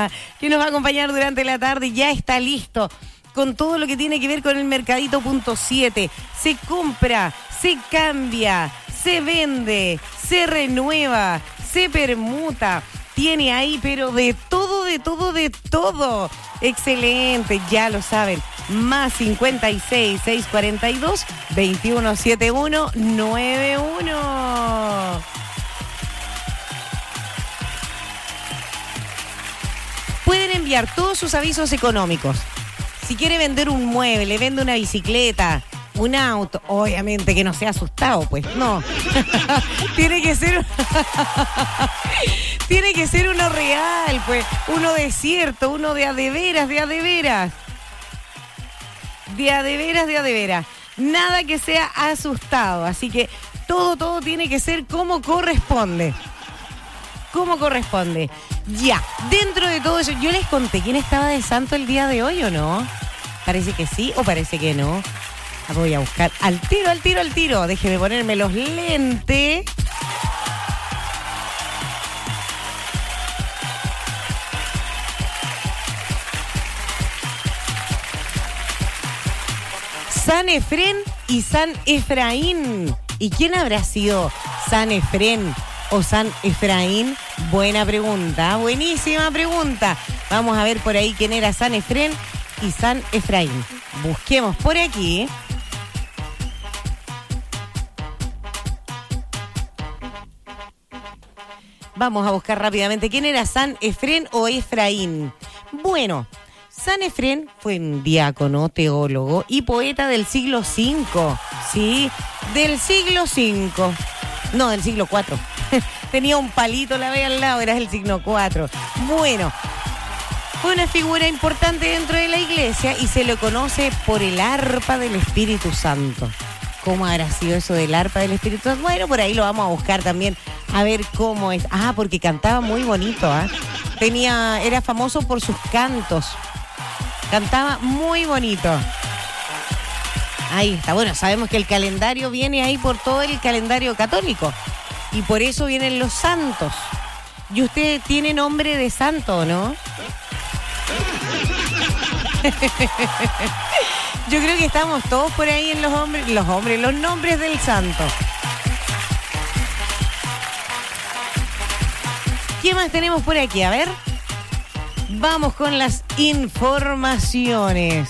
Mora, que nos va a acompañar durante la tarde. Ya está listo con todo lo que tiene que ver con el Mercadito.7. Se compra, se cambia, se vende, se renueva, se permuta. Tiene ahí, pero de todo, de todo, de todo. Excelente, ya lo saben. Más 56 642 2171 91. Pueden enviar todos sus avisos económicos. Si quiere vender un mueble, vende una bicicleta, un auto, obviamente que no sea asustado, pues no. Tiene que ser uno real, pues, uno de cierto, uno de a de veras, de a de veras. De a de veras, de a de veras. Nada que sea asustado, así que todo tiene que ser como corresponde. Como corresponde. Ya, dentro de todo eso, yo les conté quién estaba de santo el día de hoy, ¿o no? Parece que sí o parece que no. Voy a buscar al tiro. Déjeme ponerme los lentes. San Efrén y San Efraín. ¿Y quién habrá sido San Efrén o San Efraín? Buena pregunta, buenísima pregunta. Vamos a ver por ahí quién era San Efrén y San Efraín. Busquemos por aquí. Vamos a buscar rápidamente quién era San Efrén o Efraín. Bueno, San Efrén fue un diácono, teólogo y poeta del siglo V. Sí, del siglo V. No, del siglo IV. Tenía un palito, la ve al lado, era el signo 4. Bueno, fue una figura importante dentro de la iglesia y se lo conoce por el arpa del Espíritu Santo. ¿Cómo habrá sido eso del arpa del Espíritu Santo? Bueno, por ahí lo vamos a buscar también, a ver cómo es. Ah, porque cantaba muy bonito, ¿ah? Era famoso por sus cantos. Cantaba muy bonito. Ahí está. Bueno, sabemos que el calendario viene ahí por todo el calendario católico. Y por eso vienen los santos. ¿Y usted tiene nombre de santo, no? Yo creo que estamos todos por ahí en los nombres del santo. ¿Qué más tenemos por aquí? A ver. Vamos con las informaciones.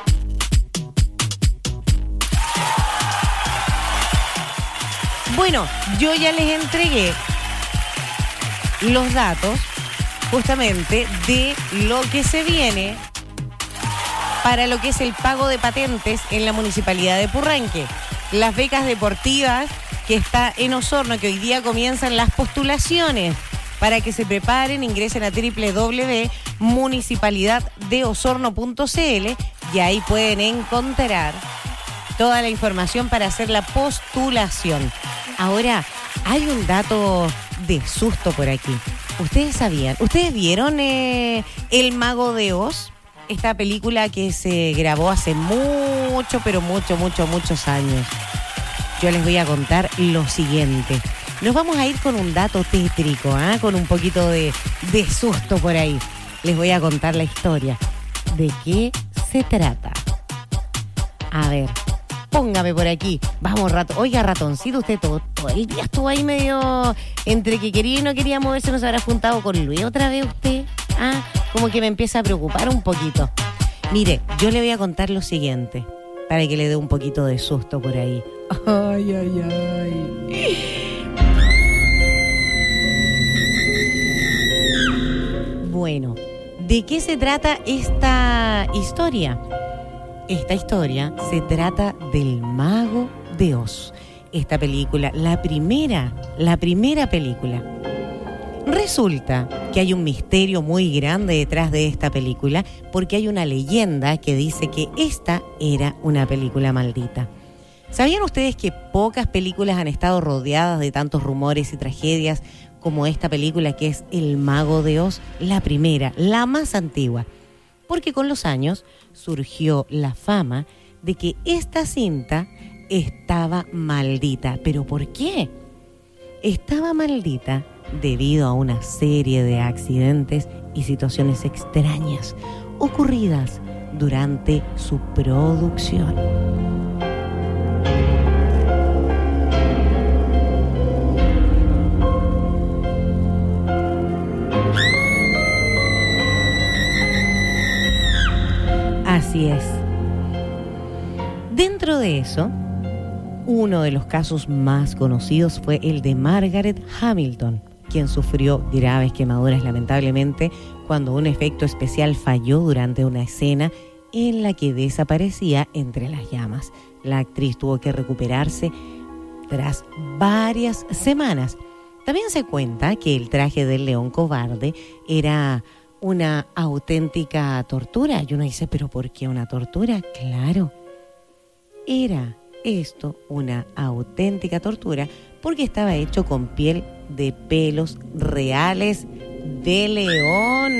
Bueno, yo ya les entregué los datos justamente de lo que se viene para lo que es el pago de patentes en la Municipalidad de Purranque. Las becas deportivas que está en Osorno, que hoy día comienzan las postulaciones. Para que se preparen, ingresen a www.municipalidaddeosorno.cl y ahí pueden encontrar toda la información para hacer la postulación. Ahora, hay un dato de susto por aquí. ¿Ustedes vieron El Mago de Oz? Esta película que se grabó hace muchos años. Yo les voy a contar lo siguiente. Nos vamos a ir con un dato tétrico, con un poquito de susto por ahí. Les voy a contar la historia. ¿De qué se trata? A ver, póngame por aquí. Vamos, Oiga, ratoncito, usted todo el día estuvo ahí medio entre que quería y no quería moverse. ¿No se habrá juntado con Luis otra vez usted? Como que me empieza a preocupar un poquito. Mire, yo le voy a contar lo siguiente, para que le dé un poquito de susto por ahí. Ay. Bueno, ¿de qué se trata esta historia? Esta historia se trata del Mago de Oz. Esta película, la primera película. Resulta que hay un misterio muy grande detrás de esta película porque hay una leyenda que dice que esta era una película maldita. ¿Sabían ustedes que pocas películas han estado rodeadas de tantos rumores y tragedias como esta película que es El Mago de Oz? La primera, la más antigua. Porque con los años surgió la fama de que esta cinta estaba maldita. ¿Pero por qué? Estaba maldita debido a una serie de accidentes y situaciones extrañas ocurridas durante su producción. Así es. Dentro de eso, uno de los casos más conocidos fue el de Margaret Hamilton, quien sufrió graves quemaduras lamentablemente cuando un efecto especial falló durante una escena en la que desaparecía entre las llamas. La actriz tuvo que recuperarse tras varias semanas. También se cuenta que el traje del león cobarde era una auténtica tortura. Y uno dice, ¿pero por qué una tortura? Claro, era esto una auténtica tortura porque estaba hecho con piel de pelos reales de león.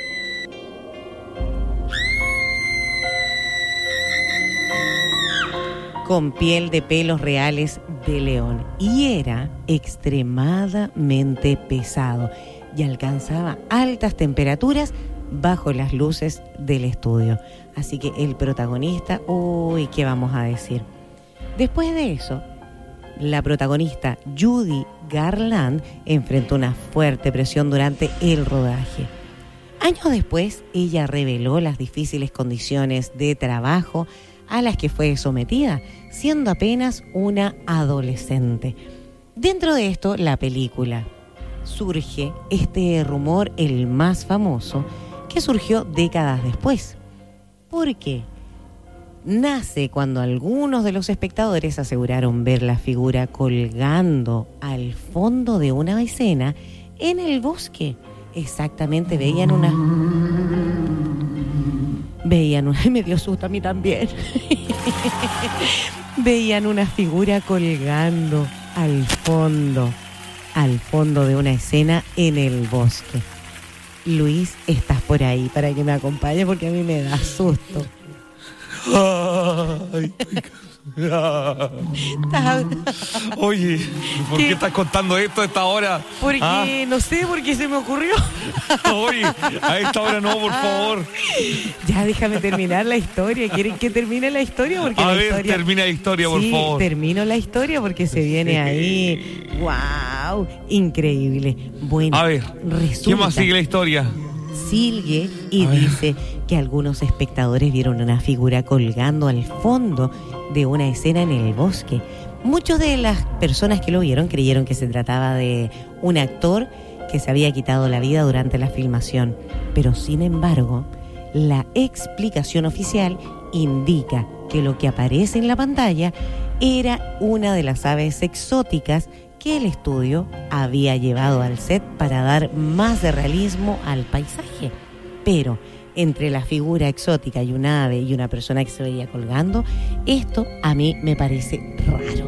Con piel de pelos reales de león. Y era extremadamente pesado y alcanzaba altas temperaturas bajo las luces del estudio. Así que el protagonista, ¿qué vamos a decir? Después de eso, la protagonista Judy Garland enfrentó una fuerte presión durante el rodaje. Años después, ella reveló las difíciles condiciones de trabajo a las que fue sometida, siendo apenas una adolescente. Dentro de esto, la película. Surge este rumor, el más famoso, que surgió décadas después. ¿Por qué? Nace cuando algunos de los espectadores aseguraron ver la figura colgando al fondo de una escena en el bosque. Exactamente, veían una... me dio susto a mí también. Veían una figura colgando al fondo de una escena en el bosque. Luis, estás por ahí para que me acompañe porque a mí me da susto. Ay, oye, ¿por qué estás contando esto a esta hora? Porque, no sé, porque se me ocurrió. Oye, a esta hora no, por favor. Ya, déjame terminar la historia. ¿Quieren que termine la historia? Porque termina la historia, por favor. Sí, termino la historia porque se viene ahí. ¡Wow! Increíble. Bueno, a ver, resulta... ¿qué más sigue la historia? Sigue y dice que algunos espectadores vieron una figura colgando al fondo de una escena en el bosque. Muchas de las personas que lo vieron creyeron que se trataba de un actor que se había quitado la vida durante la filmación, pero sin embargo, la explicación oficial indica que lo que aparece en la pantalla era una de las aves exóticas que el estudio había llevado al set para dar más de realismo al paisaje. Pero entre la figura exótica y una ave y una persona que se veía colgando, esto a mí me parece raro.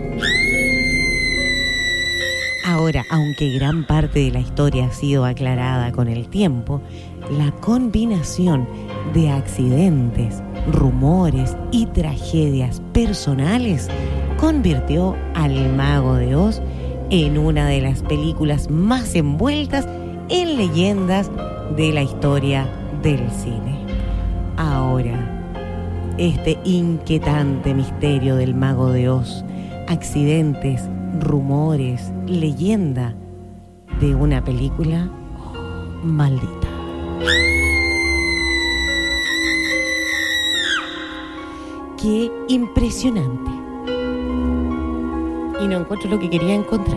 Ahora, aunque gran parte de la historia ha sido aclarada con el tiempo, la combinación de accidentes, rumores y tragedias personales convirtió al Mago de Oz en una de las películas más envueltas en leyendas de la historia del cine. Ahora, este inquietante misterio del Mago de Oz, accidentes, rumores, leyenda de una película maldita. Qué impresionante. Y no encuentro lo que quería encontrar.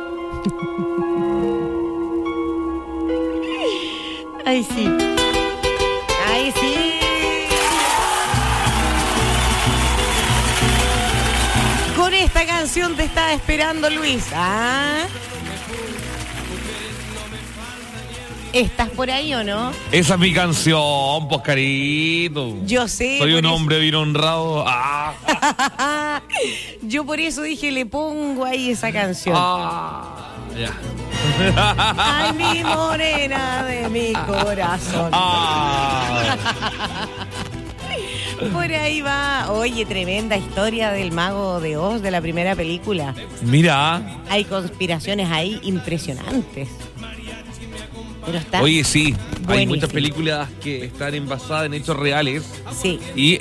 ¡Ay, sí! ¡Ay, sí! Con esta canción te estaba esperando, Luis. ¿Ah? ¿Estás por ahí o no? Esa es mi canción, pues, carito. Yo sé. Soy un hombre bien honrado. Yo por eso dije, le pongo ahí esa canción. Ya. Ay, mi morena de mi corazón. Por ahí va. Oye, tremenda historia del Mago de Oz, de la primera película. Mira. Hay conspiraciones ahí impresionantes. Pero está Oye, sí. Hay muchas películas que están basadas en hechos reales. Sí. Y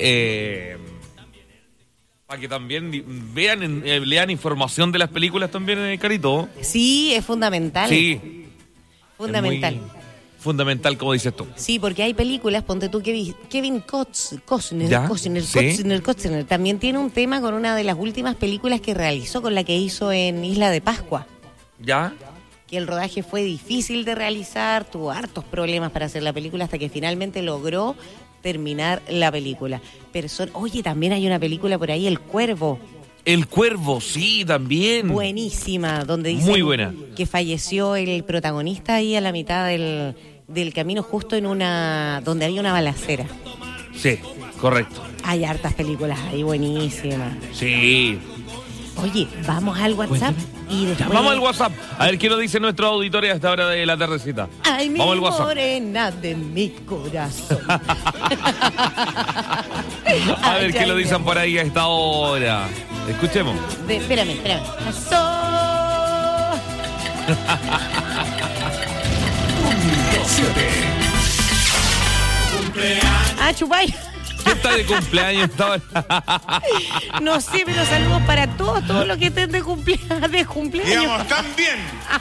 para que también vean, lean información de las películas también, Carito. Sí, es fundamental. Sí. Fundamental. Es muy fundamental, como dices tú. Sí, porque hay películas, ponte tú, Kevin Costner, ¿Ya? Costner, también tiene un tema con una de las últimas películas que realizó, con la que hizo en Isla de Pascua. ¿Ya? Que el rodaje fue difícil de realizar, tuvo hartos problemas para hacer la película hasta que finalmente logró terminar la película. Oye, también hay una película por ahí, El Cuervo. El Cuervo, sí, también. Buenísima, donde dice muy buena. Que falleció el protagonista ahí a la mitad del camino, justo en donde había una balacera. Sí, correcto. Hay hartas películas ahí buenísimas. Sí. Oye, vamos al WhatsApp y después... Vamos al WhatsApp. A ver qué nos dice nuestro auditorio a esta hora de la tardecita. Ay, mi vamos al WhatsApp. morena de mi corazón. A ver qué lo dicen por ahí a esta hora. Escuchemos. Espérame. Chupay. ¿Quién está de cumpleaños esta hora? No sé, pero saludos para todos los que estén de cumpleaños. Digamos, también.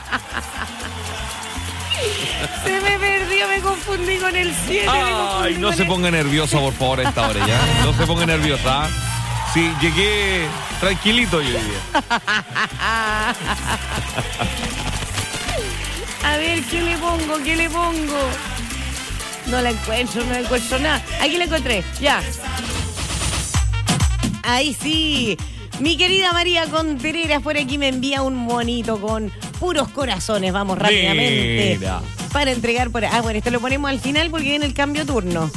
Se me perdió, me confundí con el 7. Ay, no se ponga nerviosa, por favor, a esta hora ya. No se ponga nerviosa. Sí, llegué tranquilito yo hoy día. A ver, ¿qué le pongo? No la encuentro nada. Aquí la encontré, ya. Ahí sí. Mi querida María Contreras por aquí me envía un monito con puros corazones. Vamos rápidamente. Mira. Para entregar por... bueno, esto lo ponemos al final porque viene el cambio turno.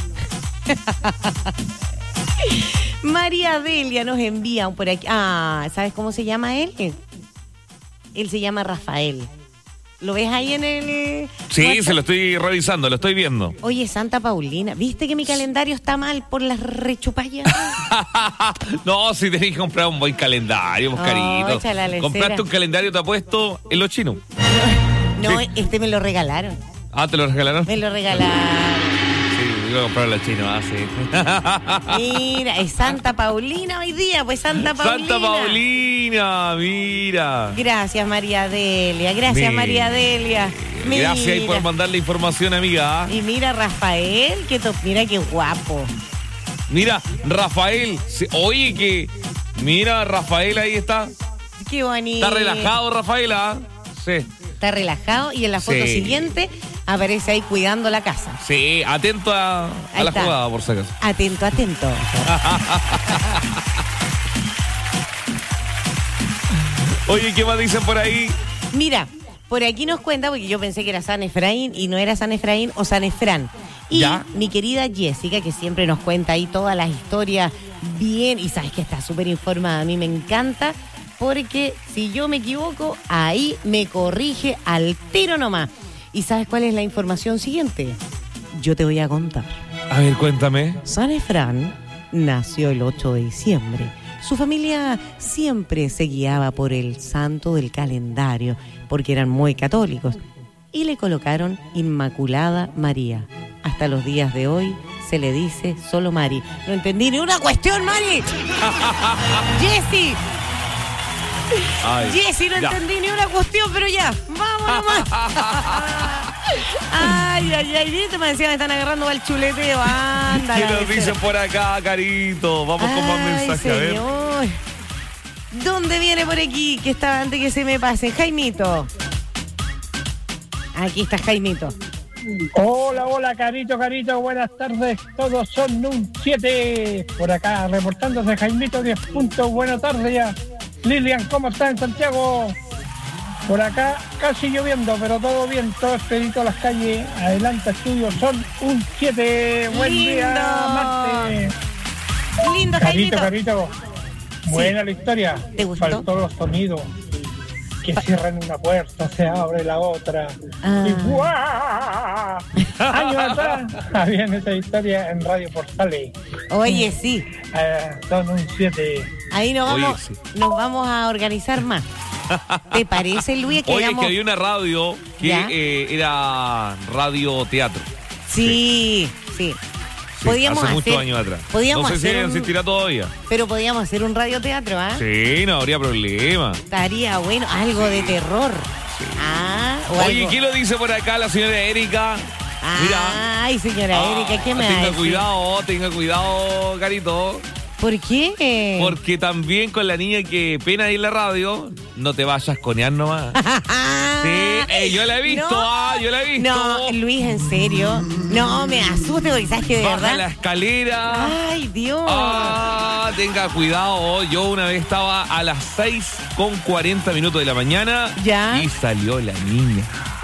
María Delia nos envía un por aquí. ¿Sabes cómo se llama él? Él se llama Rafael. ¿Lo ves ahí en el...? Sí, WhatsApp? se lo estoy revisando, lo estoy viendo. Oye, Santa Paulina, ¿viste que mi calendario está mal por las rechupallas? No, si tenés que comprar un buen calendario, Carito. Échala a la Compraste lecera. un calendario, te ha puesto en los chinos. No, Sí. este me lo regalaron. ¿Te lo regalaron? Me lo regalaron. Sí, iba a comprar en los chinos, sí. Mira, es Santa Paulina hoy día, pues Santa Paulina. Santa Paulina, mira. Gracias, María Delia. Gracias, María Delia. Mira. Gracias ahí por mandarle información, amiga. Y mira, Rafael, mira qué guapo. Mira, Rafael. Oye, mira, Rafael ahí está. Qué bonito. Está relajado, Rafael, Sí. Está relajado y en la foto Sí. siguiente aparece ahí cuidando la casa. Sí, atento a Ahí la está. jugada, por si acaso. Atento. Oye, ¿qué más dicen por ahí? Mira, por aquí nos cuenta, porque yo pensé que era San Efraín y no era San Efraín o San Efrán. Y ¿Ya? mi querida Jessica, que siempre nos cuenta ahí todas las historias bien, y sabes que está súper informada, a mí me encanta, porque si yo me equivoco, ahí me corrige al tiro nomás. ¿Y sabes cuál es la información siguiente? Yo te voy a contar. A ver, cuéntame. San Efrán nació el 8 de diciembre. Su familia siempre se guiaba por el santo del calendario, porque eran muy católicos, y le colocaron Inmaculada María. Hasta los días de hoy se le dice solo Mari. No entendí ni una cuestión, Mari. Jessy, no entendí ni una cuestión, pero ya, vamos nomás. Ay, viste, me decían, me están agarrando al chuleteo, anda. ¿Qué nos dicen por acá, Carito? Vamos con más mensajes, a ver. Señor. ¿Dónde viene por aquí? Que estaba antes que se me pase. Jaimito. Aquí está Jaimito. Hola, Carito, buenas tardes. Todos son un 7. Por acá, reportándose Jaimito 10 puntos. Buenas tardes ya. Lilian, ¿cómo está en Santiago? Por acá, casi lloviendo, pero todo bien, todo expedito a las calles. Adelante, estudios, son un 7. Buen Lindo. día, Marte. Lindo, Jaimito. Carito. Buena la historia. ¿Te gustó? Faltó los sonidos. Que cierran una puerta, se abre la otra. Ah. Y ¡guau! Años atrás habían esa historia en Radio Portales. Oye, sí. Son un 7. Ahí nos Oye, vamos, sí. nos vamos a organizar más. ¿Te parece, Luis, que Oye, hagamos... que había una radio ¿Ya? que era radio teatro. Sí. Sí, Podíamos hace muchos hacer- años atrás. podíamos No sé si hacer un- existirá todavía. Pero podíamos hacer un radioteatro, ¿ah? Sí, no habría problema. Estaría bueno, algo de terror. O Oye, algo. ¿quién lo dice por acá? La señora Erika. Mira. Ay, señora Erika, ¿qué me va a decir? Tenga cuidado, Carito. ¿Por qué? Porque también con la niña que pena ahí en la radio, no te vayas a conear nomás. Sí, yo la he visto, No. yo la he visto. No, Luis, en serio. No, me asusta porque sabes que de Baja verdad. la escalera. Ay, Dios. Tenga cuidado. Yo una vez estaba a las 6:40 de la mañana. ¿Ya? Y salió la niña.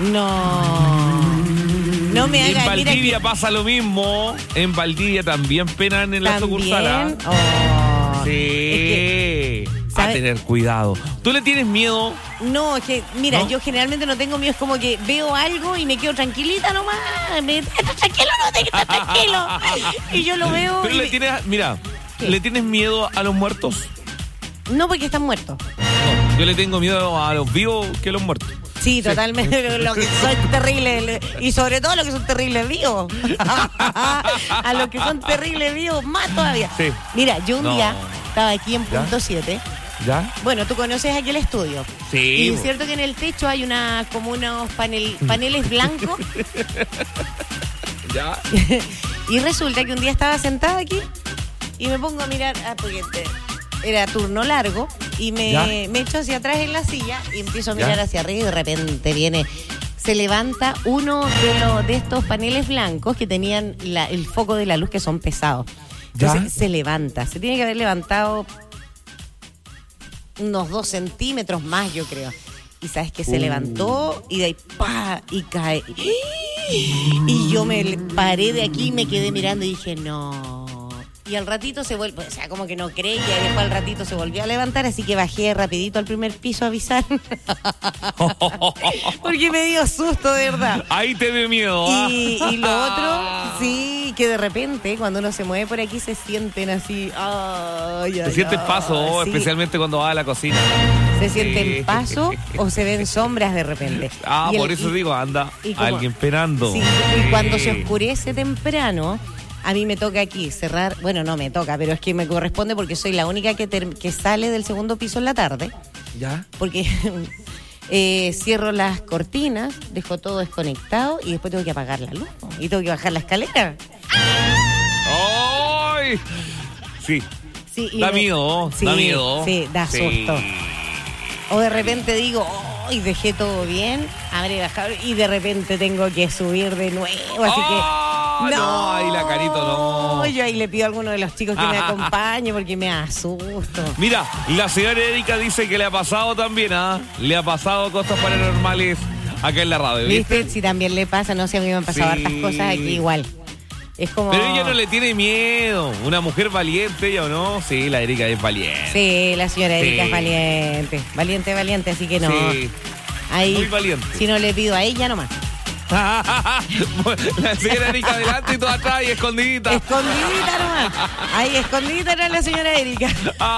No me En haga Valdivia pasa lo mismo. En Valdivia también penan en la sucursal. ¿Ah? Sí. Es que, a ¿sabe? tener cuidado. ¿Tú le tienes miedo? No, es que, mira, ¿No? yo generalmente no tengo miedo, es como que veo algo y me quedo tranquilita nomás. ¿Estás tranquilo o no? ¿Te estás tranquilo? Y yo lo veo. Pero y le tienes, mira, ¿Qué? ¿le tienes miedo a los muertos? No, porque están muertos. No, yo le tengo miedo a los vivos que a los muertos. Sí, totalmente. Lo que son terribles. Y sobre todo los que son terribles vivos. A los que son terribles vivos, más todavía. Sí. Mira, yo un No. día estaba aquí en ¿Ya? punto 7. ¿Ya? Bueno, tú conoces aquí el estudio. Sí, Y es bo. cierto que en el techo hay como unos paneles blancos. ¿Ya? Y resulta que un día estaba sentada aquí y me pongo a mirar, porque era turno largo, y ¿Ya? me echo hacia atrás en la silla y empiezo a ¿Ya? mirar hacia arriba y de repente se levanta uno de estos paneles blancos que tenían el foco de la luz, que son pesados. ¿Ya? Entonces se levanta, se tiene que haber levantado unos 2 centímetros más, yo creo. Y sabes que se levantó y de ahí ¡pa! Y cae. Y yo me paré de aquí y me quedé mirando y dije, no. Y al ratito se vuelve, o sea, como que no creía, y después al ratito se volvió a levantar, así que bajé rapidito al primer piso a avisar. Porque me dio susto, de verdad. Ahí te dio miedo. ¿Ah? Y lo otro, sí, que de repente cuando uno se mueve por aquí se sienten así. Se siente el paso, sí. especialmente cuando va a la cocina. Se sienten Sí. paso o se ven sombras de repente. Y Por eso digo, anda y como- alguien penando. Sí, y cuando se oscurece temprano, a mí me toca aquí cerrar, bueno, no me toca, pero es que me corresponde porque soy la única que sale del segundo piso en la tarde, ¿Ya? porque cierro las cortinas, dejo todo desconectado y después tengo que apagar la luz y tengo que bajar la escalera. ¡Ay! Sí, Sí, y da miedo, sí, da miedo. Sí, da susto. O de repente digo, ¡ay! Dejé todo bien, habré bajado y de repente tengo que subir de nuevo, así que... No, ahí la Carito no. Yo ahí le pido a alguno de los chicos que me acompañe porque me asusto. Mira, la señora Erika dice que le ha pasado también, ¿ah? Le ha pasado cosas paranormales acá en la radio, ¿viste? ¿Viste? Si también le pasa, no sé, a mí me han pasado Sí. hartas cosas aquí igual. Es como... Pero ella no le tiene miedo. Una mujer valiente, ¿ella o no? Sí, la Erika es valiente. Sí, la señora Erika Sí. es valiente. Valiente, así que no. Sí. Ahí, Muy valiente. Si no le pido a ella nomás. La señora Erika adelante y tú atrás y escondidita. Escondidita nomás. Ahí, escondidita era la señora Erika.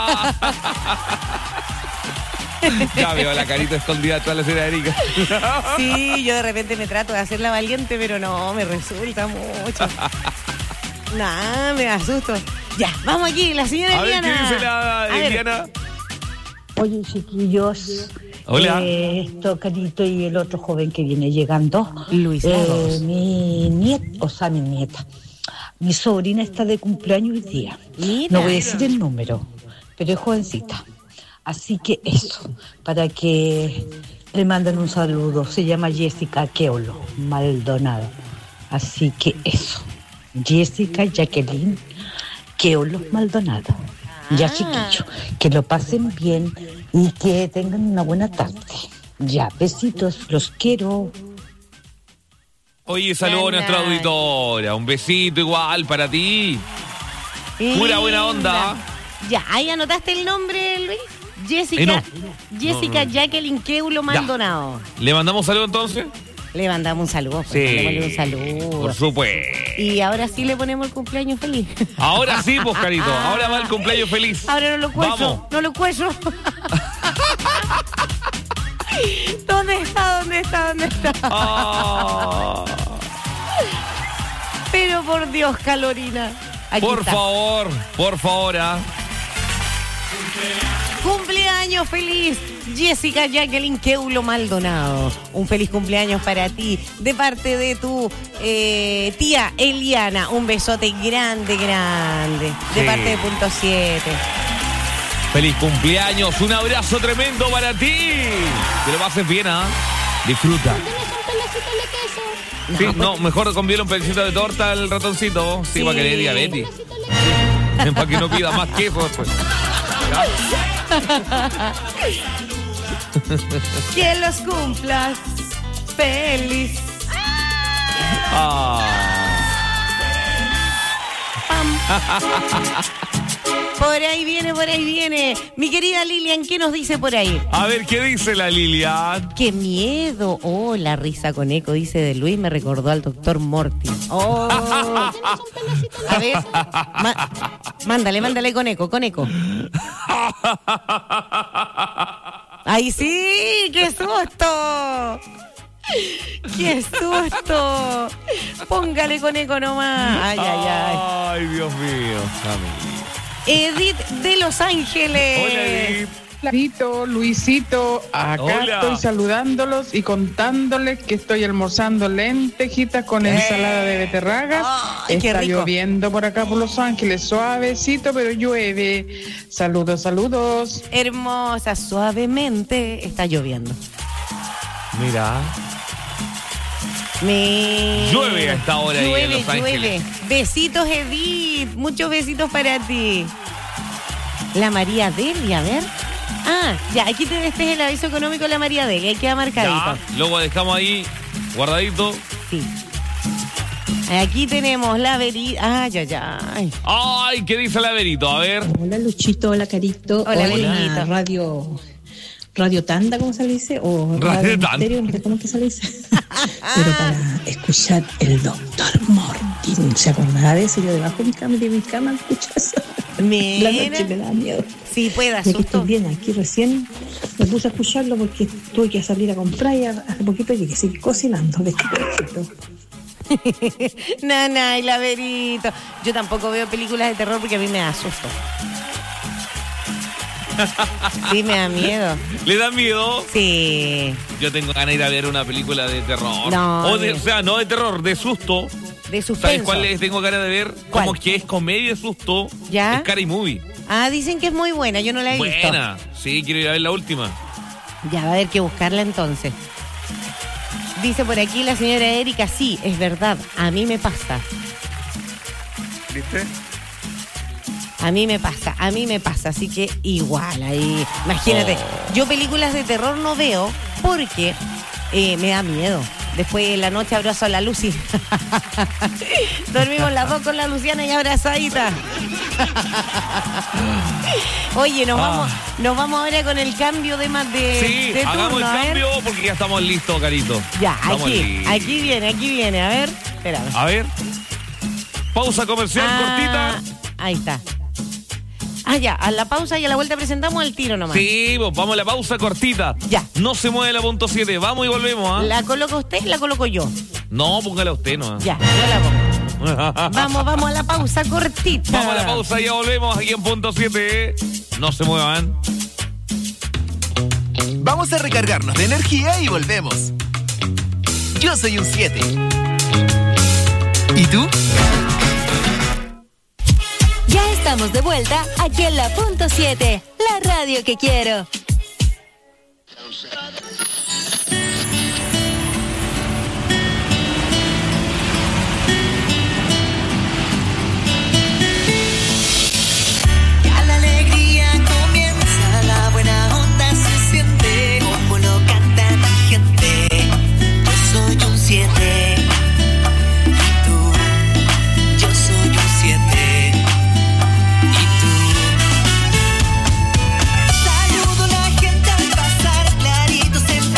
Ya veo la carita escondida atrás de la señora Erika. Sí, yo de repente me trato de hacerla valiente, pero no, me resulta mucho. Nah, me asusto. Ya, vamos aquí, la señora A ver, Eliana. ¿qué dice la A ver, Eliana? Oye, chiquillos. Hola. Esto, Carito, y el otro joven que viene llegando. Luis Lagos. Mi nieta. Mi sobrina está de cumpleaños hoy día. Mira. No voy a decir el número, pero es jovencita. Así que eso, para que le manden un saludo. Se llama Jessica Keolo Maldonado. Así que eso. Jessica Jacqueline Keolo Maldonado. Ya, chiquillos, que lo pasen bien y que tengan una buena tarde. Ya, besitos, los quiero. Oye, saludo a nuestra auditora. Un besito igual para ti. Pura buena onda. Ya, ahí anotaste el nombre, Luis. Jessica, No. Jessica Jacqueline Keulo Maldonado. ¿Le mandamos saludo entonces? Le mandamos un saludo. Pues, Sí. mandémosle un saludo. Por supuesto. Y ahora sí le ponemos el cumpleaños feliz. Ahora sí, pues, Carito. Ahora va el cumpleaños feliz. Ahora no lo cuello. Vamos. No lo cuello. ¿Dónde está? Ah. Pero por Dios, Calorina. Aquí Por está. favor, ¿ah? Cumpleaños feliz, Jessica Jacqueline Keulo Maldonado. Un feliz cumpleaños para ti, de parte de tu tía Eliana. Un besote grande, de Sí. parte de Punto 7. Feliz cumpleaños, un abrazo tremendo para ti. Que lo pases bien, ¿ah? Disfruta. Sí, no, mejor conviene un pedacito de torta al ratoncito. Sí, Sí. para que le dé diabetes. Sí. Para que no pida más queso después. Que los cumplas feliz. Ah. Por ahí viene. Mi querida Lilian, ¿qué nos dice por ahí? A ver, ¿qué dice la Lilian? ¡Qué miedo! Oh, la risa con eco, dice de Luis, me recordó al doctor Morty. Oh. A ver, mándale con eco. ¡Ay, sí! ¡Qué susto! ¡Qué susto! Póngale con eco nomás. Ay. Ay, Dios mío. Edith de Los Ángeles. Hola, Edith. Clarito, Luisito, acá Hola. estoy saludándolos y contándoles que estoy almorzando lentejitas con ensalada de beterragas. Ay, qué Está rico. lloviendo por acá por Los Ángeles, suavecito, pero llueve. Saludos. Hermosa, suavemente está lloviendo. Mira. Llueve a esta hora ahí en Los Ángeles. Besitos, Edith. Muchos besitos para ti. La María Delia, a ver. Ah, ya, aquí tenés el aviso económico de la María Delia. Ahí queda marcadito. Ya, luego dejamos ahí guardadito. Sí. Aquí tenemos la verita. Ay. Ay, ¿qué dice la Verito? A ver. Hola Luchito, hola Carito, Hola, Benito. Radio Tanda, ¿cómo se le dice? O Radio Radio Tanda. Misterio, no sé cómo es que se le dice. Pero para escuchar el doctor Morty, ¿se acordará de eso? Yo debajo de mi cama escucho eso. La noche me da miedo. Sí, puede dar Ya que susto. estoy bien, aquí recién me puse a escucharlo porque tuve que salir a comprar y hace poquito llegué, seguí cocinando. Nana y la Verito. Yo tampoco veo películas de terror porque a mí me da susto. Sí, me da miedo. ¿Le da miedo? Sí. Yo tengo ganas de ir a ver una película de terror. No, O sea, no de terror, de susto. De suspenso. ¿Sabes cuál tengo ganas de ver? ¿Cuál? Como que es comedia de susto. ¿Ya? Scary Movie. Ah, dicen que es muy buena, yo no la he visto. Buena. Sí, quiero ir a ver la última. Ya va a haber que buscarla entonces. Dice por aquí la señora Erika, sí, es verdad, a mí me pasa. ¿Viste? A mí me pasa, así que igual ahí. Imagínate, yo películas de terror no veo porque me da miedo. Después en la noche abrazo a la Lucy. Dormimos las dos con la Luciana y abrazadita. Oye, nos vamos ahora con el cambio de Sí, de hagamos turno, el a ver. cambio porque ya estamos listos, Carito. Ya, Estamos listos. aquí viene, a ver, espérame. A ver. Pausa comercial cortita. Ahí está. Ah, ya, a la pausa y a la vuelta presentamos el tiro nomás. Sí, pues vamos a la pausa cortita. Ya. No se mueve la punto 7. Vamos y volvemos, ¿ah? ¿La coloca usted? La coloco yo. No, póngala usted, ¿no? Ya, yo la pongo. Vamos a la pausa cortita. Vamos a la pausa y ya volvemos aquí en punto 7. No se muevan. Vamos a recargarnos de energía y volvemos. Yo soy un 7. ¿Y tú? Ya estamos de vuelta aquí en la punto 7, la radio que quiero. Ya la alegría comienza, la buena onda se siente, como lo canta mi gente. Yo soy un 7. Yo soy un 7. ¿Y tú? Saludo a la gente al pasar, claritos en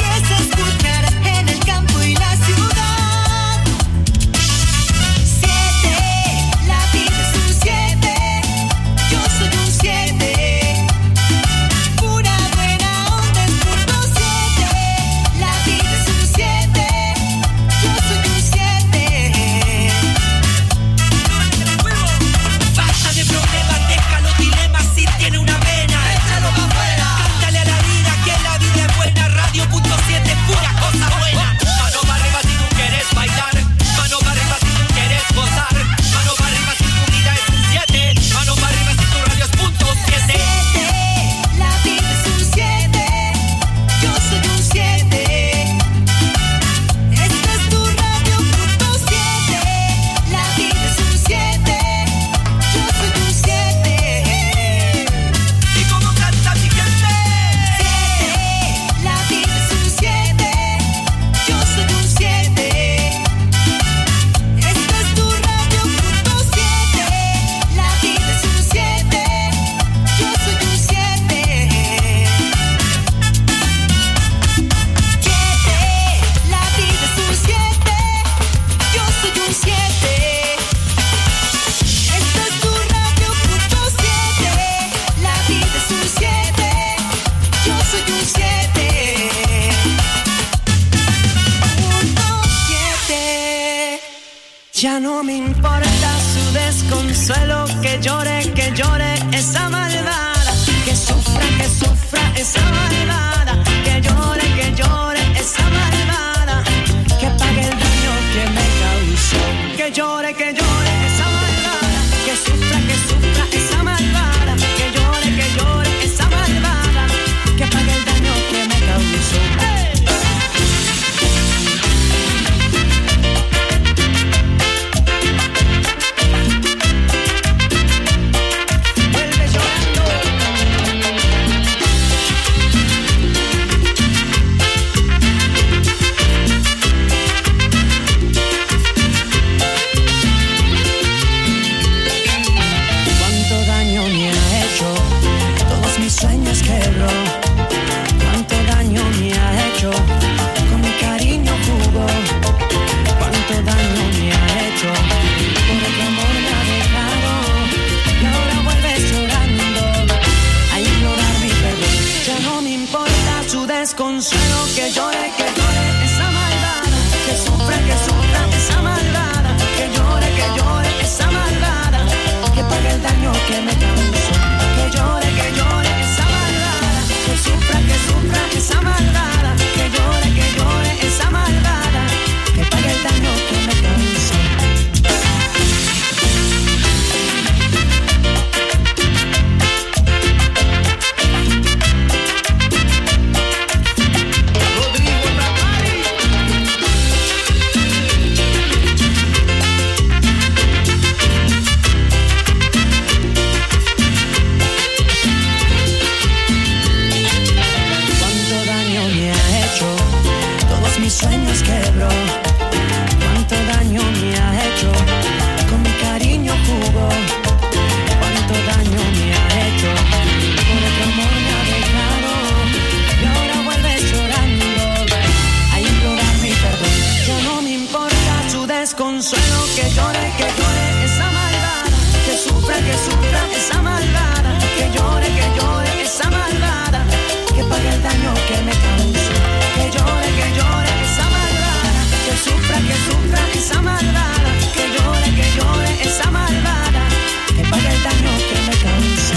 Ya no me importa su desconsuelo, que llore esa malvada, que sufra esa malvada, que llore esa malvada, que pague el daño que me causó, que llore esa malvada, que sufra esa malvada, que llore esa malvada, que pague el daño que me causó. Sueños quebró, cuánto daño me ha hecho, con mi cariño jugó, cuánto daño me ha hecho, por el amor me ha dejado, y ahora vuelves llorando a implorar mi perdón. Ya no me importa su desconsuelo, que llore esa malvada, que sufra esa malvada, que llore esa malvada, que pague el daño que me causó, que llore esa malvada, que sufra esa malvada, que llore esa malvada, que pague el daño que me causó. Sueños quebró, cuánto daño me ha hecho, con mi cariño jugó, cuánto daño me ha hecho, por el amor me ha dejado, y ahora vuelves llorando a implorar mi perdón. Ya no me importa su desconsuelo, que llore esa malvada, que sufra esa malvada, que llore esa malvada, que pague el daño que me causó, que llore esa malvada, que sufra esa malvada, que llore esa malvada, que pague el daño que me causó.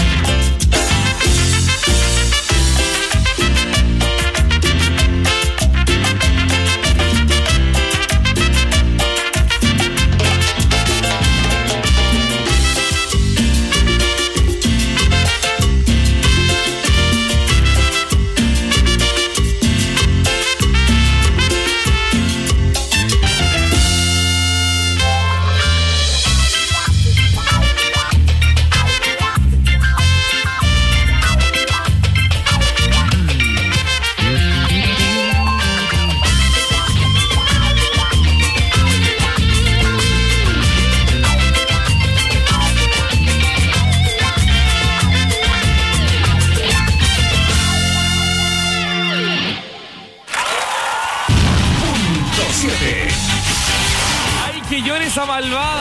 Esa malvada.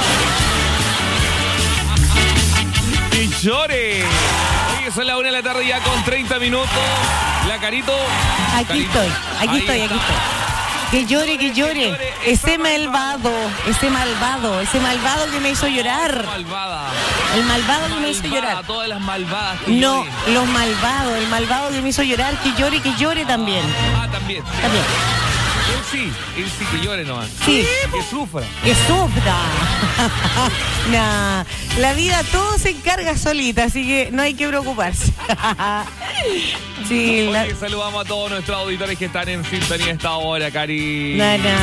¡Que llore! Oye, son las 1 de la tarde ya con 30 minutos. La Carito. Aquí estoy. Que llore. Ese malvado que me hizo llorar. El malvado que me hizo llorar. Todas las malvadas. No, los malvados. El malvado que me hizo llorar, que llore también. Ah, también. Él sí, que llore nomás. Sí. Que sufra. Nah, la vida todo se encarga solita, así que no hay que preocuparse. Sí, oye, saludamos a todos nuestros auditores que están en sintonía a esta hora, Cari.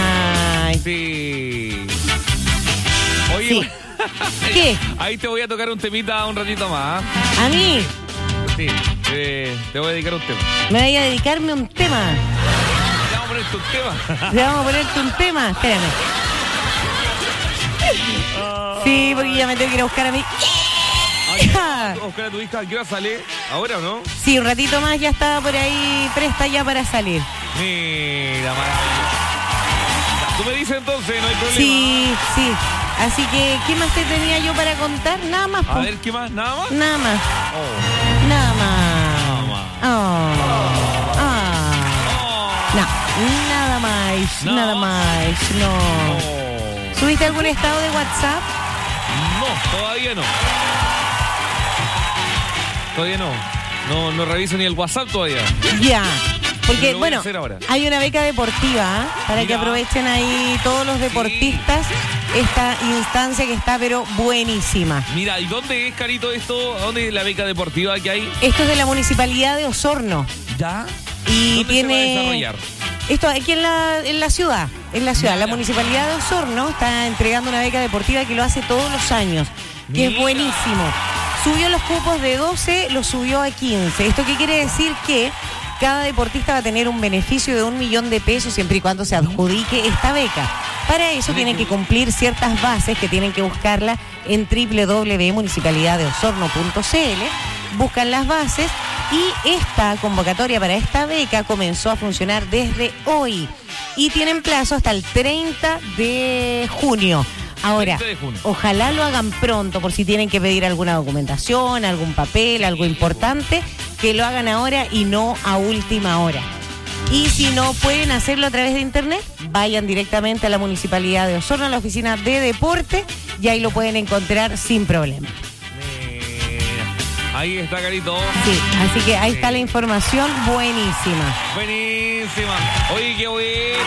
Sí. Oye, sí. ¿Qué? Ahí te voy a tocar un temita un ratito más. ¿A mí? Sí, te voy a dedicar un tema. ¿Me voy a dedicarme un tema? ¿Le vamos a ponerte un tema? Espérame. Sí, porque ya me tengo que ir a buscar a mi hija. ¿Buscar a tu hija? ¿Qué hora sale? ¿Ahora o no? Sí, un ratito más ya estaba por ahí presta ya para salir. Mira, maravilloso. Tú me dices entonces, no hay problema. Sí. Así que, ¿qué más te tenía yo para contar? Nada más. A ver, ¿qué más? ¿Nada más? Nada más. Oh. Nada más. Oh. No, nada más. No. ¿Tuviste algún estado de WhatsApp? No, todavía no. Todavía no. No reviso ni el WhatsApp todavía. Ya. Porque, Lo voy a bueno, hacer ahora. hay una beca deportiva, para que aprovechen ahí todos los deportistas esta instancia que está, pero buenísima. Mira, ¿y dónde es, Carito, esto? ¿Dónde es la beca deportiva que hay? Esto es de la Municipalidad de Osorno. ¿Ya? Y ¿Dónde tiene... se va a desarrollar? Esto aquí en la ciudad. En la ciudad. La Municipalidad de Osorno está entregando una beca deportiva que lo hace todos los años. Que es buenísimo. Subió los cupos de 12, los subió a 15. ¿Esto qué quiere decir? Que cada deportista va a tener un beneficio de 1 millón de pesos siempre y cuando se adjudique esta beca. Para eso tienen que cumplir ciertas bases que tienen que buscarla en www.municipalidaddeosorno.cl. Buscan las bases y esta convocatoria para esta beca comenzó a funcionar desde hoy y tienen plazo hasta el 30 de junio. Ahora, ojalá lo hagan pronto por si tienen que pedir alguna documentación, algún papel, algo importante, que lo hagan ahora y no a última hora. Y si no pueden hacerlo a través de internet, vayan directamente a la Municipalidad de Osorno, a la oficina de deporte, y ahí lo pueden encontrar sin problema. Ahí está, Carito. Sí, así que ahí está la información buenísima. Buenísima. Oye, qué bueno.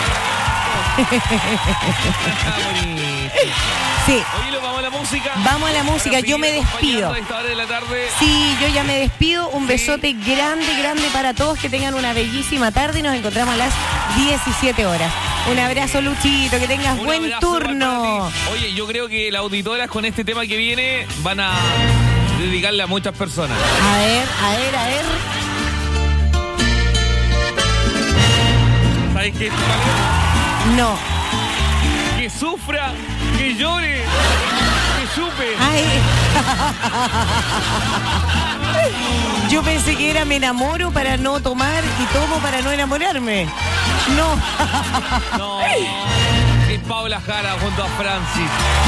Sí. Oye, vamos a la música. Vamos a la música, yo me despido. A esta hora de la tarde. Sí, yo ya me despido. Un besote grande para todos. Que tengan una bellísima tarde y nos encontramos a las 17 horas. Un abrazo, Luchito, que tengas buen turno. Oye, yo creo que las auditoras con este tema que viene van a dedicarle a muchas personas. A ver. ¿Sabes qué? No. Que sufra, que llore, que supe. Ay. Yo pensé que era me enamoro para no tomar y tomo para no enamorarme. No. No. Es Paula Jara junto a Francis.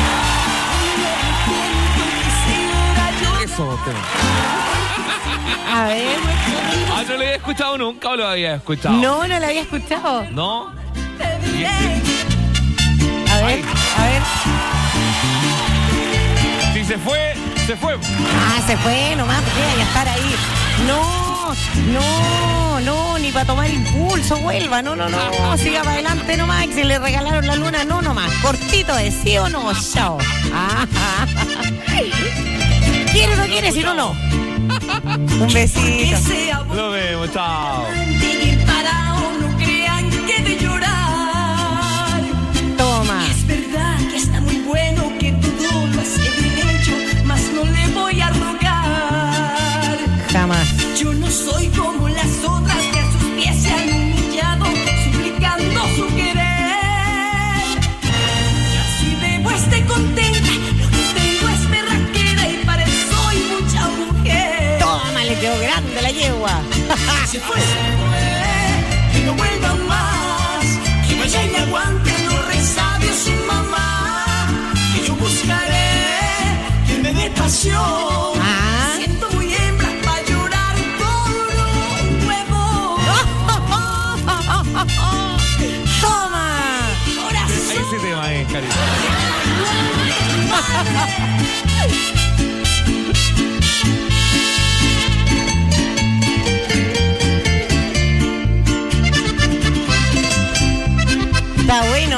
Eso, tema. A ver. ¿No lo había escuchado nunca o lo había escuchado? No lo había escuchado. ¿No? A ver. Si se fue. Se fue nomás, porque vaya a estar ahí. No, ni para tomar impulso, vuelva. No, siga para adelante nomás, que si le regalaron la luna, no nomás. Cortito de sí o no, chao. ¿Quiere o no quiere? Si no. Un besito. Lo vemos, chao. Toma. Es verdad que está muy bueno, que todo lo hace bien hecho, mas no le voy a rogar. Jamás. Yo no soy como las otras que a sus pies se han humillado, suplicando su querer. Yo si debo esté contenta, lo que tengo es berraquera y para eso soy mucha mujer. Toma, le quedó grande la yegua. Se fue, que no vuelva más, que vaya y aguante los resabios sin mamá, que yo buscaré que me dé pasión. Siento muy hembra para llorar por un huevo. Toma. Ese tema es, Carita. Está bueno,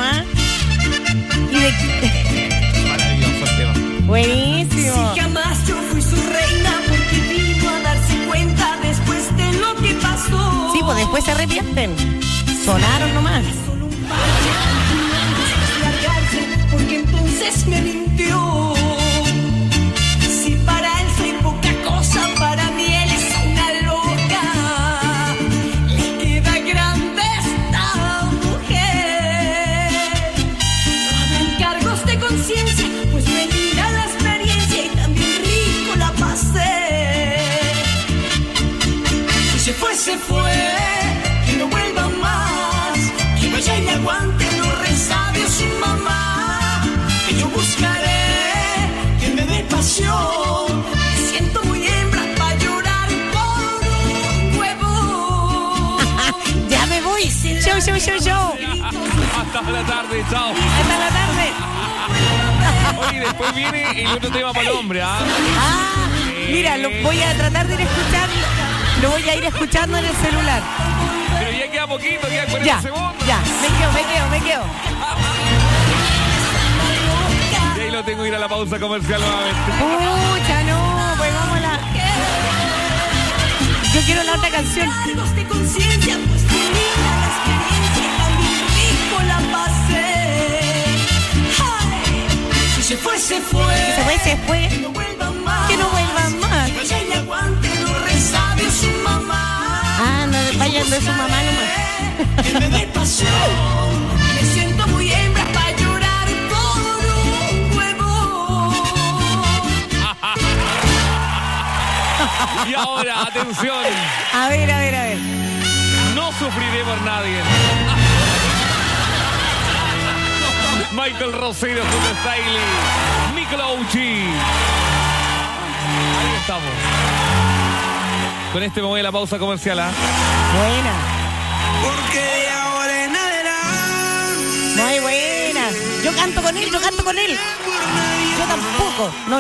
Maravilloso el tema. Buenísimo. Si jamás yo fui su reina, porque vino a darse cuenta después de lo que pasó. Sí, pues después se arrepienten. Sonaron nomás. Solo un parche, largarse, porque entonces me mintió. Si para él soy poca cosa, para mí él es una loca. Le queda grande esta mujer. No hagan cargos de conciencia, pues me mira la experiencia y también rico la pasé. Si se fue, que no vuelva más, que vaya y aguante los resabios sin mamá, que yo buscaré que me dé pasión. Me siento muy hembra para llorar por un huevo. Ya me voy. Chau. Hasta la tarde, chao. Hasta la tarde. Oye, después viene el otro tema para el hombre, ¿ah? Mira, lo voy a tratar de ir a escuchar. Lo voy a ir escuchando en el celular. Pero ya queda poquito, queda 40 segundos. Ya, me quedo. Y ahí lo tengo que ir a la pausa comercial nuevamente. Pucha, no, pues vámonos. Yo quiero la otra canción. De conciencia, pues termina la experiencia, también rico la pasé. Ay, si se fue, se fue. Que no vuelva más. Que ella aguante los resabios su mamá. No vayan de su mamá nomás. El bebé pasó. Me siento muy hembra para llorar por un huevo. Y ahora, atención. A ver. No sufriré por nadie. Michael Rosero, Super Styling, Michelouchi. Ahí estamos. Con este me voy a la pausa comercial, ¿ah? Buena. Porque de ahora en adelante. Muy buena. Yo canto con él. Yo tampoco. No.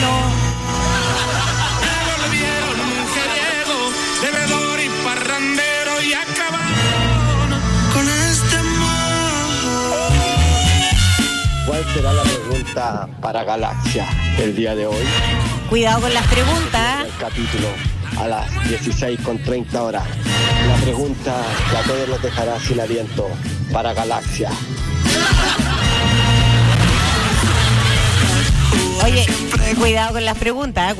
Bebedor y parrandero y acabaron con este amor. ¿Cuál será la pregunta para Galaxia el día de hoy? Cuidado con las preguntas. El capítulo a las 16:30 horas. La pregunta que a todos los dejará sin aliento para Galaxia. Oye, cuidado con las preguntas.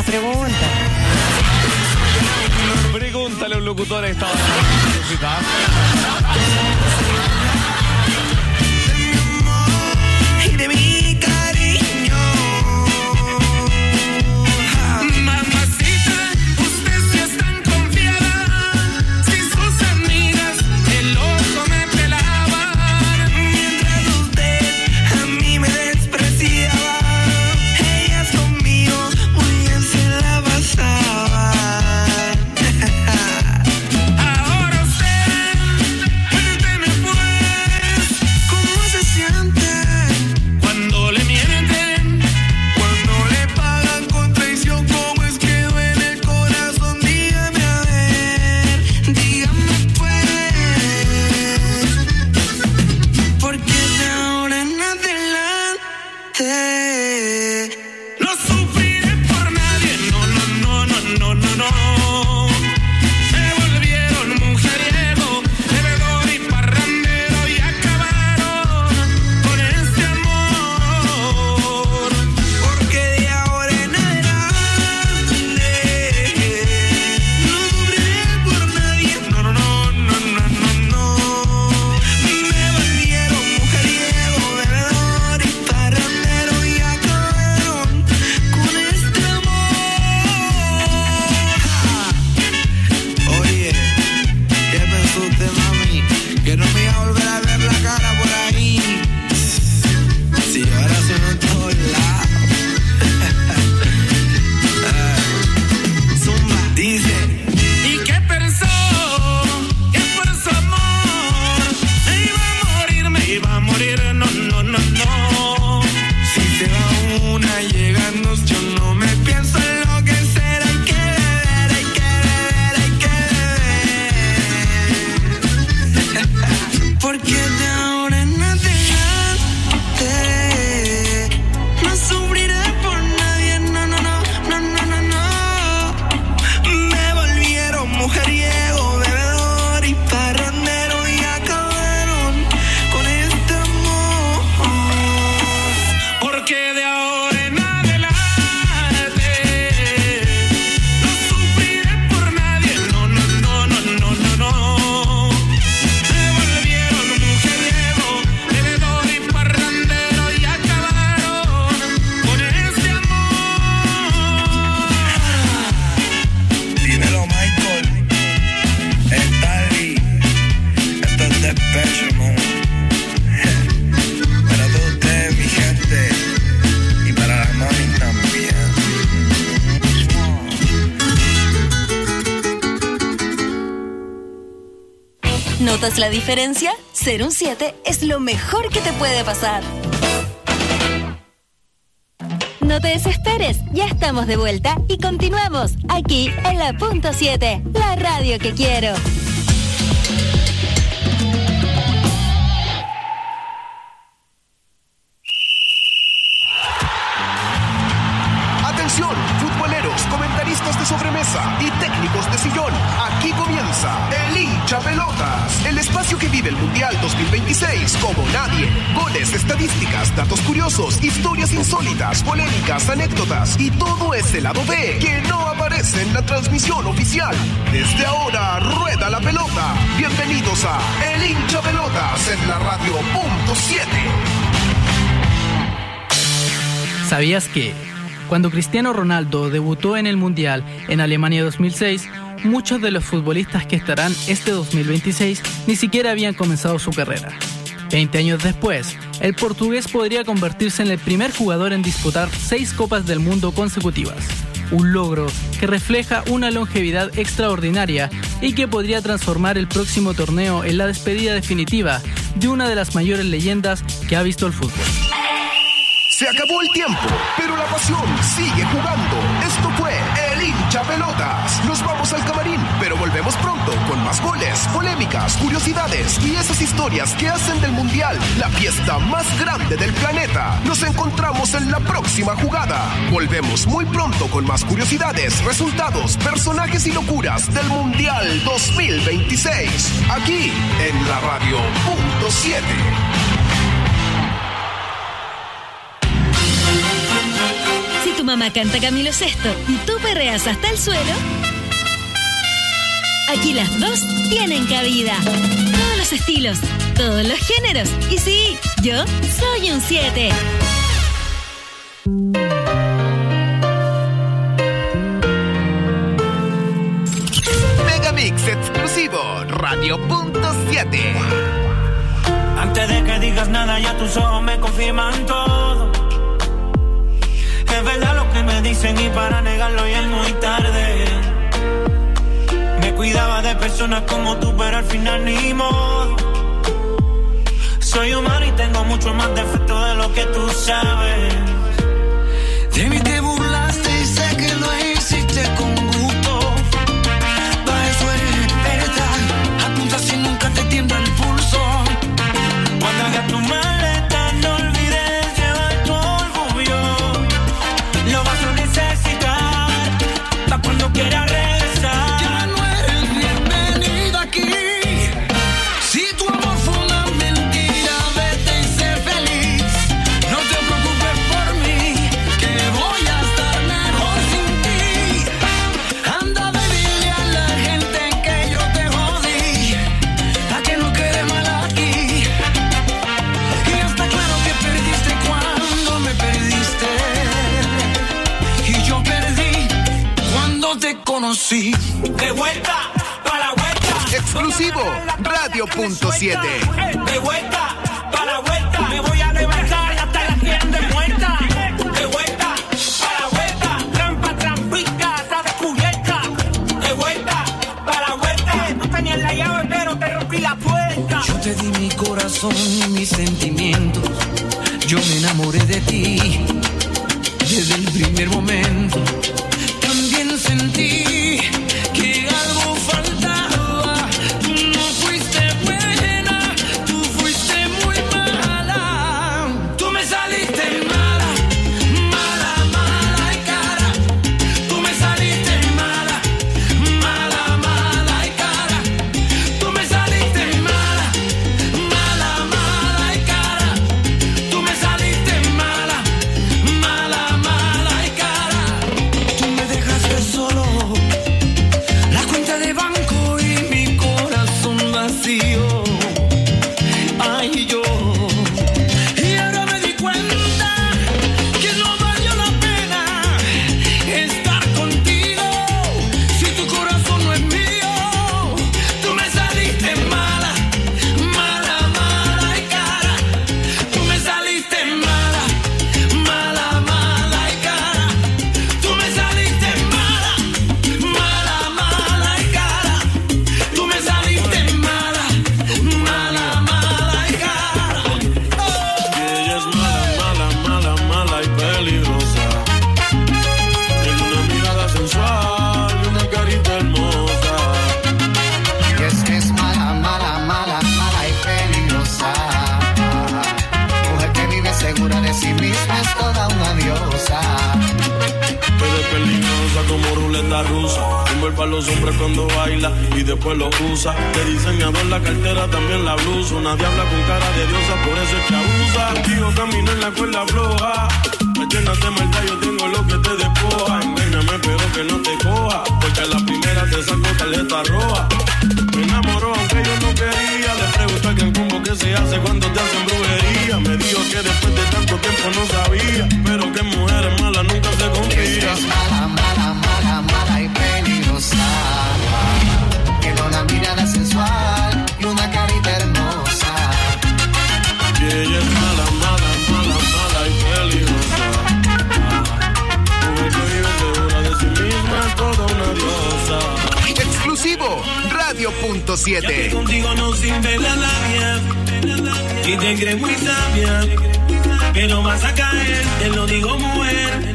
Pregúntale a un locutor a esta hora. Y de mi cariño. Mamacita, usted sí es tan confiada. Si sus amigas el ojo me pelaban, mientras usted a mí me despreciaba, ellas conmigo muy bien se la pasaba. Ahora usted, cuénteme pues, ¿cómo se siente cuando le mienten? Cuando le pagan con traición, ¿cómo es que duele el corazón? Dígame a ver, dígame pues, porque de ahora en adelante no sufriré por nadie, no. Se volvieron mujeriego, bebedor y parrandero y acabaron con este amor. Porque de ahora en adelante no sufriré por nadie, no. Me volvieron mujeriego, bebedor y parrandero y acabaron con este amor. Oye, ¿qué pensó usted, mami? Que no me iba a volver a ver la cara por ahí. Si ahora sueno en todos lados. Zumba dice. ¿Y qué pensó? Que por su amor me iba a morir, no. Si se va una llegando, yo no me pienso enloquecer. Hay que beber. Porque de ahora en adelante no sufriré por nadie, no. Me volvieron mujeriego, bebedor y parrandero y acabaron con este amor. Porque de ahora en adelante no sufriré por nadie, no. Me volvieron mujeriego, bebedor y parrandero y acabaron con este amor. Dímelo, Michael, Stanley, esto es Depeche Mode. Para todos ustedes, mi gente, y para la mami también. ¿Notas la diferencia? Ser un 7 es lo mejor que te puede pasar. No te desesperes, ya estamos de vuelta y continuamos aquí en la Punto 7, la radio que quiero. Atención, futboleros, comentaristas de sobremesa y técnicos de sillón. Aquí comienza El Hincha Pelotas, el espacio que vive el Mundial 2026 como nadie. Goles, estadísticas, datos curiosos, historias insólitas, polémicas, anécdotas y todo ese lado B que no aparece en la transmisión oficial. Desde ahora, rueda la pelota. Bienvenidos a El Hincha Pelotas en la radio Punto 7. ¿Sabías que cuando Cristiano Ronaldo debutó en el Mundial en Alemania 2006, muchos de los futbolistas que estarán este 2026 ni siquiera habían comenzado su carrera? 20 años después, el portugués podría convertirse en el primer jugador en disputar 6 Copas del Mundo consecutivas. Un logro que refleja una longevidad extraordinaria y que podría transformar el próximo torneo en la despedida definitiva de una de las mayores leyendas que ha visto el fútbol. Se acabó el tiempo, pero la pasión sigue jugando. Esto fue El Hincha Pelotas. Nos vamos al camarín, pero volvemos pronto con más goles, polémicas, curiosidades y esas historias que hacen del Mundial la fiesta más grande del planeta. Nos encontramos en la próxima jugada. Volvemos muy pronto con más curiosidades, resultados, personajes y locuras del Mundial 2026. Aquí en la radio Punto 7. Tu mamá canta Camilo Sesto y tú perreas hasta el suelo, aquí las dos tienen cabida. Todos los estilos, todos los géneros. Y sí, yo soy un 7. Megamix exclusivo, Radio Punto 7. Antes de que digas nada, ya tus ojos me confirman todo. Es verdad lo que me dicen y para negarlo ya es muy tarde. Me cuidaba de personas como tú, pero al final ni modo. Soy humano y tengo mucho más defectos de lo que tú sabes. De mí te burlaste y sé que lo hiciste con gusto. Para eso eres experta, apunta si nunca te tiembla el pulso. Cuando hagas tu maleta no olvides llevar tu orgullo. Lo vas a necesitar pa' cuando quieras regresar. Ya no eres bienvenida aquí. Si tu amor fue una mentira, vete y sé feliz. No te preocupes por mí, que voy a estar mejor sin ti. Anda a decirle a la gente que yo te jodí, pa' que no quede mal aquí. Y está claro que perdiste cuando me perdiste. Y yo perdí cuando te conocí. De vuelta, para la vuelta. Exclusivo, Radio Punto 7. De vuelta, para la vuelta. Me voy a levantar hasta la tienda muerta. De vuelta, para la vuelta. Trampa, trampita, está descubierta. De vuelta, para la vuelta. No tenía la llave, pero te rompí la puerta. Yo te di mi corazón y mis sentimientos. Yo me enamoré de ti desde el primer momento. También sentí que algo faltaba. Tú no fuiste buena, tú fuiste muy mala. Tú me saliste mala, mala, mala y cara. Tú me saliste mala, mala, mala y cara. Tú me saliste mala, mala, mala y cara. Tú me saliste mala, mala, mala y cara. somos ruleta rusa. Envuelve a los hombres cuando baila y después lo usa. De diseñador la cartera, también la blusa. Una diabla con cara de diosa, por eso es que abusa. Contigo camino en la cuerda floja. Me llenas de maldad, yo tengo lo que te despoja. Engáñame pero que no te coja, porque a la primera te saco tarjeta roja. Me enamoró aunque yo no quería. Le pregunto a quien cómo que se hace cuando te hacen brujería. Me dijo que después de tanto tiempo no sabía, pero que mujeres malas nunca se confía. Es mala, mala, mala, mala y peligrosa. Tiene una mirada sensual y una carita hermosa. Y ella es mala, mala, mala, mala y peligrosa. Mujer que vive segura de sí misma, es toda una diosa. Exclusivo Radio.7. Ya que contigo no sirve la labia y te crees muy sabia, pero vas a caer, te lo digo mujer.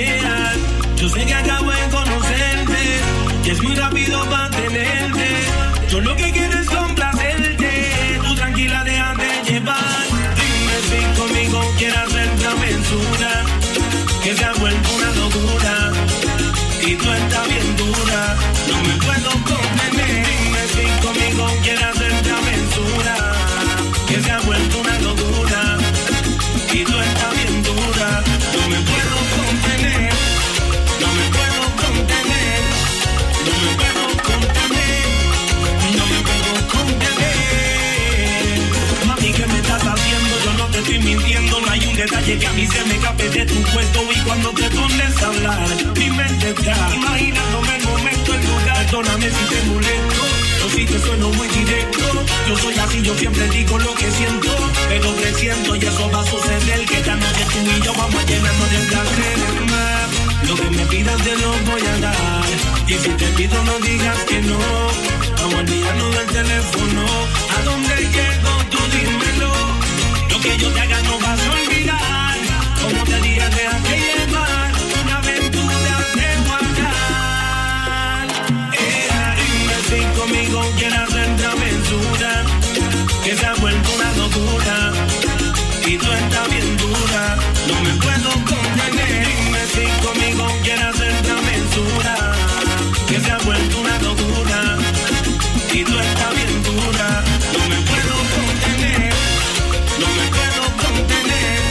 Yo sé que acabo de conocerte y es muy rápido para tenerte. Yo lo que quiero es complacerte. Tú tranquila, déjate llevar. Dime si conmigo quieres hacer travesura, que se ha vuelto una locura y tú estás bien dura. No me puedo contener. Dime si conmigo quieres hacer travesura, que se ha vuelto una locura y tú estás bien dura. No me puedo contener. No me puedo contener. No me puedo contener. No me puedo contener. Mami, ¿qué me estás haciendo? Yo no te estoy mintiendo. No hay un detalle que a mí se me escape de tu cuerpo. Y cuando te pones a hablar, mi mente está imaginándome el momento, el lugar. Perdóname si te molesto, o si te sueno muy directo. Yo soy así, yo siempre digo lo que siento, pero presiento y eso va a suceder. Que esta noche tú y yo vamos a llenarnos de placer más. Lo que me pidas te lo voy a dar, y si te pido no digas que no. Vamos a olvidarnos del teléfono. ¿A dónde llego? Tú dímelo. Lo que yo te haga no vas a olvidar. Como te dije, déjate llevar. Una aventura de guardar. Dime si conmigo quieres hacer travesura, que se ha vuelto una locura y tú estás bien dura. No me puedo contener. Dime si conmigo quieres hacer travesura, que se ha vuelto una locura y tú estás bien dura. No me puedo contener. No me puedo contener.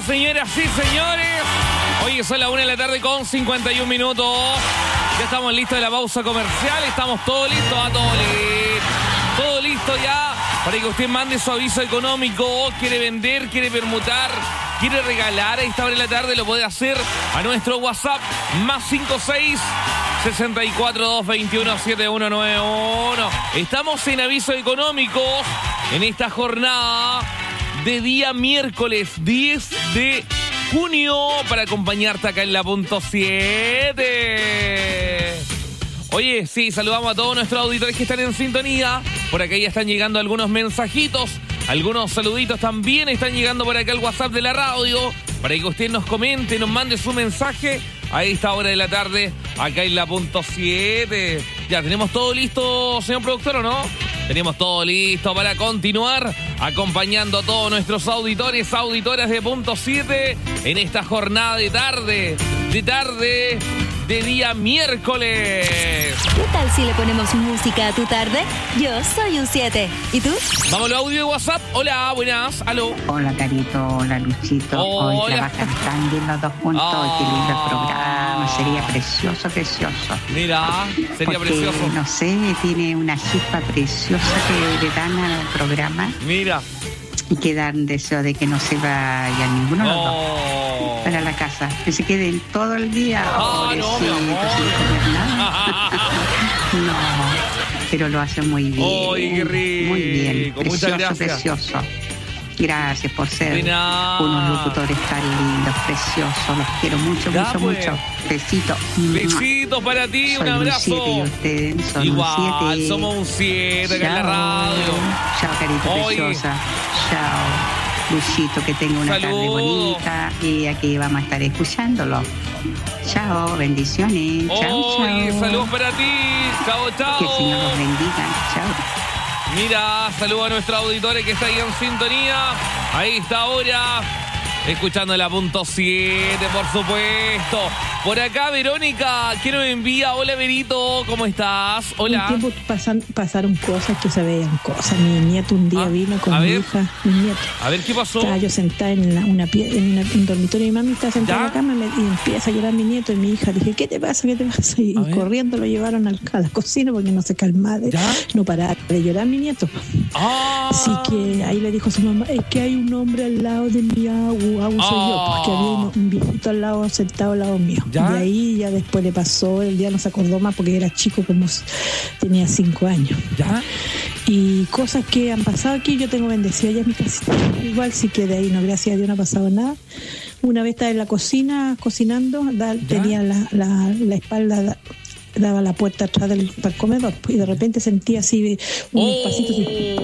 señoras y señores. Hoy son las 1 de la tarde con 51 minutos. Ya estamos listos de la pausa comercial. Estamos todos listos, todo listo ya para que usted mande su aviso económico. Quiere vender, quiere permutar, quiere regalar a esta hora de la tarde, lo puede hacer a nuestro WhatsApp más 56 64 221 7191. Estamos en aviso económicos en esta jornada de día miércoles 10 de junio para acompañarte acá en la punto 7. Oye, sí, saludamos a todos nuestros auditores que están en sintonía. Por acá ya están llegando algunos mensajitos, algunos saluditos también están llegando por acá al WhatsApp de la radio para que usted nos comente, nos mande su mensaje a esta hora de la tarde acá en la punto 7. Ya, ¿tenemos todo listo, señor productor, o no? Tenemos todo listo para continuar acompañando a todos nuestros auditores, auditoras de punto 7 en esta jornada de tarde de día miércoles. ¿Qué tal si le ponemos música a tu tarde? Yo soy un 7. ¿Y tú? Vamos al audio de WhatsApp. Hola, buenas. Aló. Hola, Carito. Hola, Luchito. Hoy trabajan tan bien los dos juntos. Qué lindo el programa. Sería precioso. Mira, sería porque, precioso. No sé, tiene una chispa preciosa que le dan al programa. Mira. Y que dan deseo de que no se vaya ninguno de los dos para la casa, que se queden todo el día pobrecitos, sin comer nada. No, pero lo hacen muy bien. ¡Ay, qué rico! Muy bien, Muchas precioso. Gracias por ser unos locutores tan lindos, preciosos. Los quiero mucho. Besitos. Besitos para ti, soy un abrazo. Un 7 y ustedes son igual, un 7. somos un 7 acá en la radio. Chao, Carito preciosa. Chao, Luchito, que tenga una tarde bonita. Y aquí vamos a estar escuchándolo. Chao, bendiciones. Chao. Saludos para ti. Chao. Que el Señor los bendiga. Chao. Mira, saludo a nuestros auditores que está ahí en sintonía. Ahí está ahora, escuchando la punto 7, por supuesto. Por acá, Verónica, que nos envía. Hola, Verito, ¿cómo estás? Hola. Un tiempo pasaron cosas que se veían cosas. Mi nieto un día vino con mi hija, mi nieto. A ver, ¿qué pasó? Estaba yo sentada en un dormitorio y mi mami estaba sentada en la cama y empieza a llorar mi nieto y mi hija. Dije, ¿qué te pasa? Y corriendo lo llevaron a la cocina porque no se calmaba, no paraba de llorar mi nieto. Así que ahí le dijo a su mamá, es que hay un hombre al lado de mi agua soy yo, porque había un viejito al lado, sentado al lado mío. De ahí ya después le pasó, el día no se acordó más porque era chico, como tenía 5 años. Y cosas que han pasado aquí, yo tengo bendecida ya mi casita. Igual sí que de ahí, no, gracias a Dios no ha pasado nada. Una vez estaba en la cocina, cocinando, tenía la espalda, daba la puerta atrás del comedor y de repente sentía así unos pasitos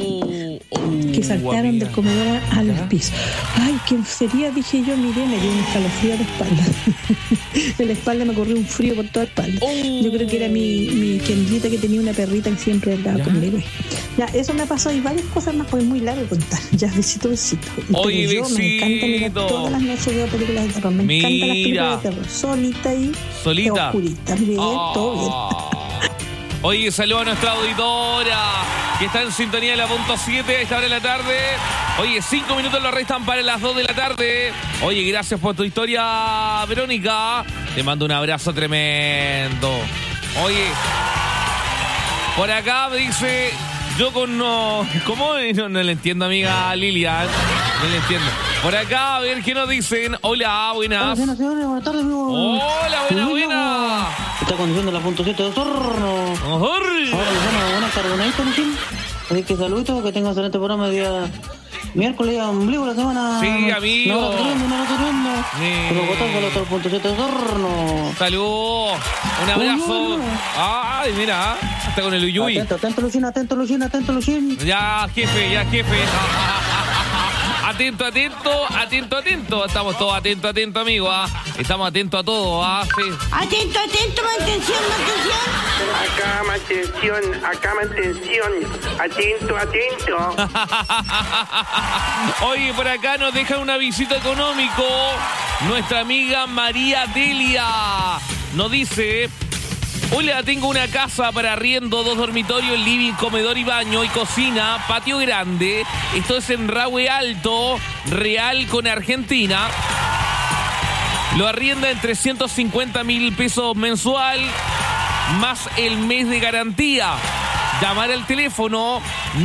que saltaron del comedor al piso. Ay, ¿quién sería? Dije yo, miré, me dio un escalofrío de espalda. De la espalda me corrió un frío por toda la espalda. Yo creo que era mi Kendrita, que tenía una perrita que siempre andaba conmigo. Ya, eso me pasó y varias cosas más, porque es muy largo contar. Ya, besito. Oye, yo me encanta mirar todas las noches, veo películas de terror. Me encantan las películas de terror. Solita. Oscurita. Bien, todo bien. Oye, saludo a nuestra auditora que está en sintonía de la punto 7 a esta hora de la tarde. Oye, 5 minutos lo restan para las 2 de la tarde. Oye, gracias por tu historia, Verónica. Te mando un abrazo tremendo. Oye, por acá me dice, yo con no... ¿Cómo? No le entiendo, amiga Lilian. No le entiendo. Por acá, a ver qué nos dicen. Hola, buenas. Hola, señores, buenas tardes, amigo. Hola, buena. Está conduciendo la punto 7 de Osorno. Ahora les damos una carbonadita, ¿no? Así que saluditos, que tengan excelente programa el día miércoles, día ombligo la semana. Sí, amigo. No, tremendo. Pero votazo los punto 7 de Osorno. Saludos. Un abrazo. Ay, mira. Está con el Uyuy. Atento, Luchín. Ya, jefe. Atento. Estamos todos atentos, amigo. Estamos atentos a todo. Sí. Atento, mantención. Acá mantención. Atento. Oye, por acá nos dejan un avisito económico. Nuestra amiga María Delia nos dice: Hola, tengo una casa para arriendo, 2 dormitorios, living, comedor y baño y cocina, patio grande. Esto es en Rahue Alto, Real con Argentina. Lo arrienda en 350.000 pesos mensual, más el mes de garantía. Llamar al teléfono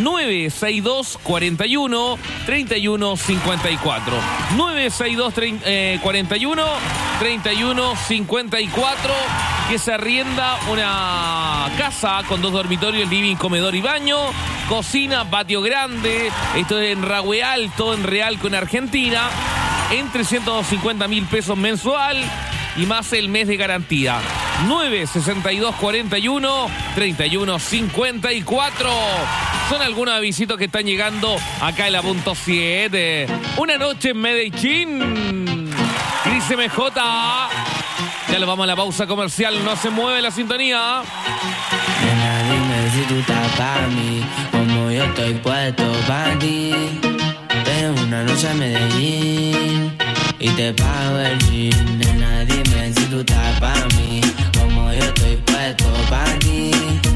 962 41 31 54. 962 41 31 54. Que se arrienda una casa con 2 dormitorios, living, comedor y baño, cocina, patio grande. Esto es en Rahue Alto, en Real con Argentina, en 350.000 pesos mensual y más el mes de garantía. 962 41 31 54. Son algunos avisitos que están llegando acá en la punto 7. Una noche en Medellín. Cris MJ. Ya lo vamos a la pausa comercial. No se mueve la sintonía. Nena, dime si tú estás para mí, como yo estoy puesto para ti. Ven una noche a Medellín y te pago el jean. Nena, dime si tú estás para mí, como yo estoy puesto para ti.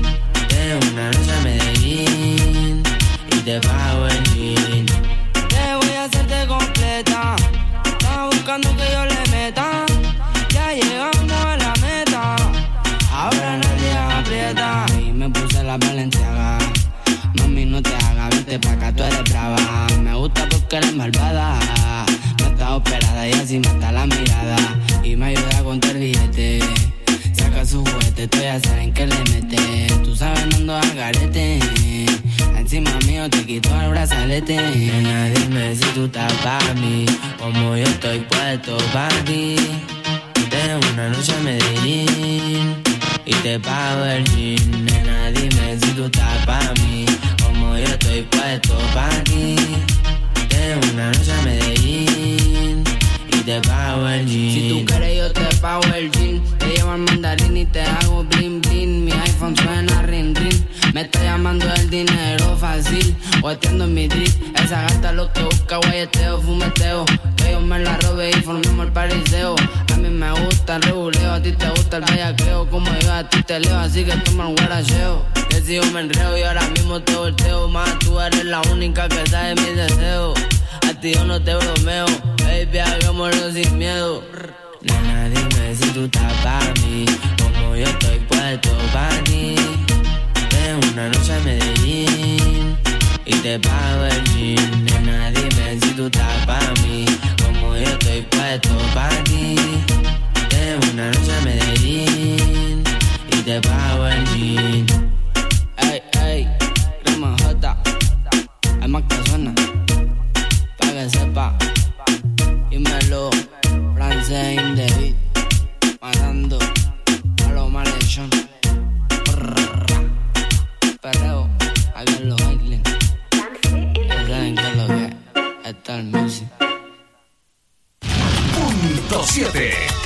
Ven una noche a Medellín y te pago el jean. Te voy a hacerte completa. Estás buscando que yo le meta. Ya llegamos a la meta. Ahora nadie aprieta. Y me puse la Balenciaga. Mami, no te hagas, vente pa' acá, tú eres brava. Me gusta porque eres malvada. No estás operada y así mata la mirada. Y me ayuda a contar billete. Saca su juguete, tú ya saben que le mete. Tú sabes, no ando al garete. Encima mío te quito el brazalete. Nena, dime si tú estás para mí, como yo estoy puesto para ti. Ven una noche a Medellín y te pago el jean. Nena, dime si tú estás para mí, como yo estoy puesto para ti. Ven una noche a Medellín y te pago el jean. Si tú quieres yo te pago el jean. Te llevo al mandarín y te hago bling bling. Mi iPhone suena ring ring. Me está llamando el dinero fácil, guateando en mi drip. Esa gata lo que busca, guayeteo, fumeteo. Que yo me la robe y formemos el pariseo. A mí me gusta el reguleo, a ti te gusta el bellaqueo. Como yo a ti te leo, así que toma el guaracheo. Decido me enreo y ahora mismo te volteo. Más tú eres la única que sabe mis deseos. A ti yo no te bromeo, baby, hagámoslo sin miedo. Nena, dime si tú estás para mí, como yo estoy puesto para ti. Ven una noche a Medellín y te pago el jean. Nena, dime si tú estás para mí, como yo estoy puesto para ti. Ven una noche a Medellín y te pago el jean. Ey, ey, Crema J, hay más que suena, pa' que sepa. Dímelo, francés in the beat, matando a los malhechos. Perreo, aquí en los Highlands. Ya saben que es lo que es el music. Punto 7.